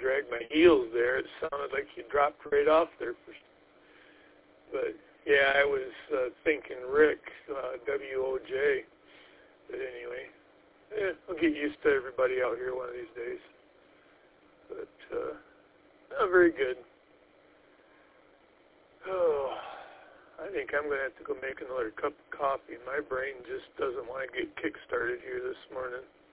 dragged my heels there. It sounded like you dropped right off there. But, yeah, I was thinking Rick, W-O-J. But anyway, I'll get used to everybody out here one of these days. But, not very good. Oh, I think I'm going to have to go make another cup of coffee. My brain just doesn't want to get kick-started here this morning.